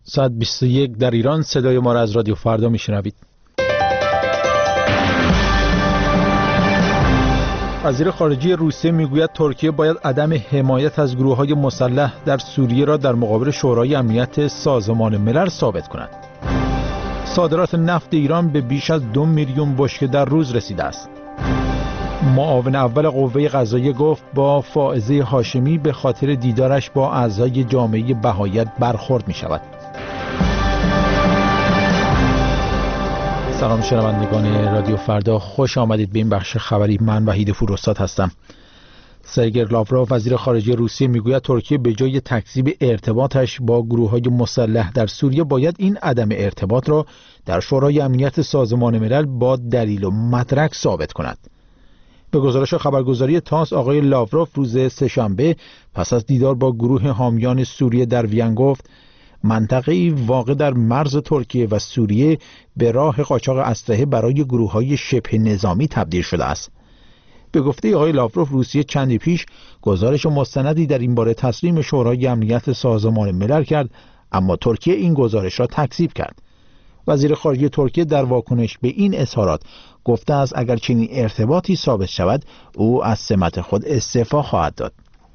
ساعت 21 در ایران. صدای ما را از رادیو فردا میشنوید. وزیر خارجه روسیه میگوید ترکیه باید عدم حمایت از گروه‌های مسلح در سوریه را در مقابل شورای امنیت سازمان ملل ثابت کند. صادرات نفت ایران به بیش از 2 میلیون بشکه در روز رسیده است. معاون اول قوه قضاییه گفت با فائزه هاشمی به خاطر دیدارش با اعضای جامعه بهاییت برخورد می شود. سلام شنوندگان رادیو فردا، خوش آمدید به این بخش خبری. من وحید فروستاد هستم. سرگئی لاوروف وزیر خارجه روسیه میگوید ترکیه به جای تکذیب ارتباطش با گروه‌های مسلح در سوریه باید این عدم ارتباط را در شورای امنیت سازمان ملل با دلیل و مدرک ثابت کند. به گزارش خبرگزاری تاس، آقای لاوروف روز سه‌شنبه پس از دیدار با گروه حامیان سوریه در وین گفت منطقه‌ای واقع در مرز ترکیه و سوریه به راه قاچاق اسلحه برای گروه‌های شبه نظامی تبدیل شده است. به گفته آقای لاوروف روسیه چندی پیش گزارش مستندی در این باره تسلیم شورای امنیت سازمان ملل کرد، اما ترکیه این گزارش را تکذیب کرد. وزیر خارجه ترکیه در واکنش به این اظهارات گفته است اگر چنین ارتباطی ثابت شود او از سمت خود استعفا خواهد داد.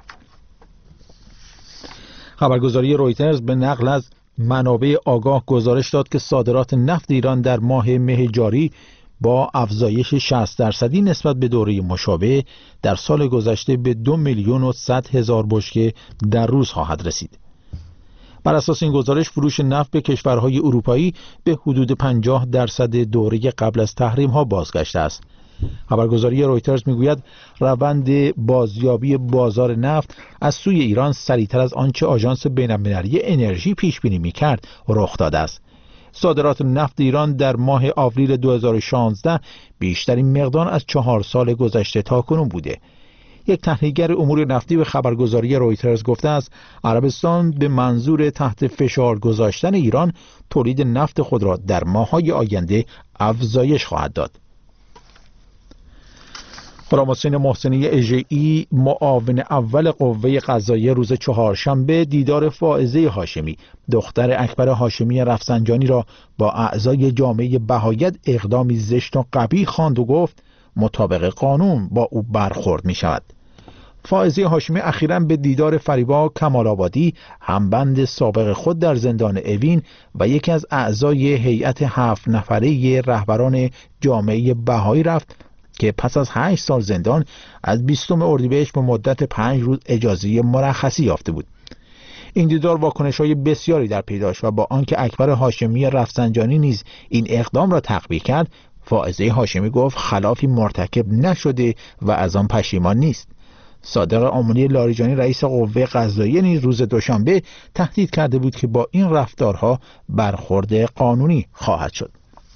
خبرگزاری رویترز به نقل از منابع آگاه گزارش داد که صادرات نفت ایران در ماه مه جاری با افزایش 60% نسبت به دوره مشابه در سال گذشته به 2,100,000 بشکه در روز خواهد رسید. بر اساس این گزارش فروش نفت به کشورهای اروپایی به حدود 50% دوره قبل از تحریم ها بازگشته است. خبرگزاری رویترز میگوید روند بازیابی بازار نفت از سوی ایران سریعتر از آنچه آژانس بین‌المللی انرژی پیش بینی می‌کرد رخ داده است. صادرات نفت ایران در ماه آوریل 2016 بیشترین مقدار از 4 سال گذشته تاکنون بوده. یک تحلیلگر امور نفتی به خبرگزاری رویترز گفته است عربستان به منظور تحت فشار گذاشتن ایران تولید نفت خود را در ماه‌های آینده افزایش خواهد داد. غلام حسین محسنی اژه‌ای معاون اول قوه قضاییه روز چهارشنبه دیدار فائزه هاشمی دختر اکبر هاشمی رفسنجانی را با اعضای جامعه بهاییت اقدامی زشت و قبیح خواند و گفت مطابق قانون با او برخورد می شود. فائزه هاشمی اخیراً به دیدار فریبا کمال‌آبادی همبند سابق خود در زندان اوین و یکی از اعضای هیئت 7 نفره رهبران جامعه بهایی رفت که پس از 8 سال زندان از 20 اردیبهشت به مدت 5 روز اجازه مرخصی یافته بود. این دیدار واکنش‌های بسیاری در پی داشت و با آنکه اکبر هاشمی رفسنجانی نیز این اقدام را تقبیح کرد، فائزه هاشمی گفت خلافی مرتکب نشده و از آن پشیمان نیست. صادق آملی لاریجانی رئیس قوه قضاییه نیز روز دوشنبه تهدید کرده بود که با این رفتارها برخورد قانونی خواهد شد.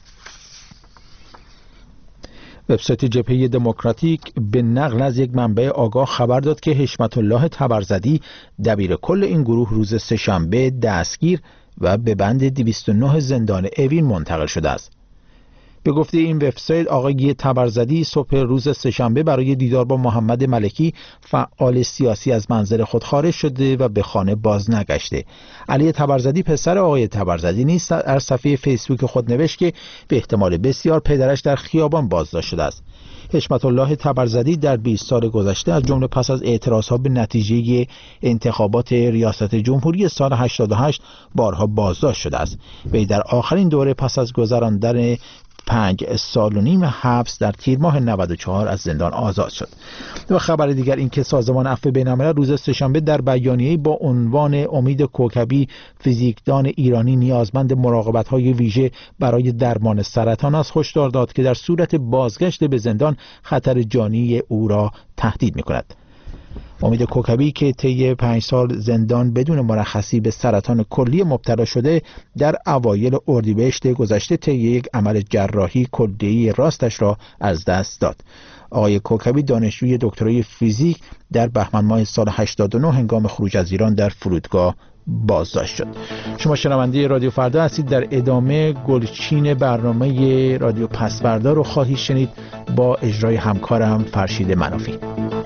وبسایت جبهه دموکراتیک به نقل از یک منبع آگاه خبر داد که حشمت الله تبرزدی دبیر کل این گروه روز سه‌شنبه دستگیر و به بند 209 زندان اوین منتقل شده است. به گفته این وبسایت آقای تبرزدی صبح روز سه‌شنبه برای دیدار با محمد ملکی فعال سیاسی از منزل خود خارج شده و به خانه باز نگشته. علی تبرزدی پسر آقای تبرزدی نیز در صفحه فیسبوک خود نوشت که به احتمال بسیار پدرش در خیابان بازداشت شده است. حشمت الله تبرزدی در 20 سال گذشته از جمله پس از اعتراضها به نتیجه انتخابات ریاست جمهوری سال 88 بارها بازداشت شده است. وی در آخرین دوره پس از گذراندن 5.5 سال حبس در تیر ماه 94 از زندان آزاد شد. و خبر دیگر این که سازمان عفو بین‌الملل روز سه‌شنبه در بیانیه‌ای با عنوان امید کوکبی فیزیکدان ایرانی نیازمند مراقبت‌های ویژه برای درمان سرطان است هشدار داد که در صورت بازگشت به زندان خطر جانی او را تهدید می‌کند. امید کوکبی که طی 5 سال زندان بدون مرخصی به سرطان کلیه مبتلا شده در اوایل اردیبهشت گذشته طی یک عمل جراحی کلیه راستش را از دست داد. آقای کوکبی دانشجوی دکترای فیزیک در بهمن ماه سال 89 هنگام خروج از ایران در فرودگاه بازداشت شد. شما شنونده رادیو فردا هستید. در ادامه گلچین برنامه رادیو پس‌فردا رو خواهید شنید با اجرای همکارم فرشید منافی.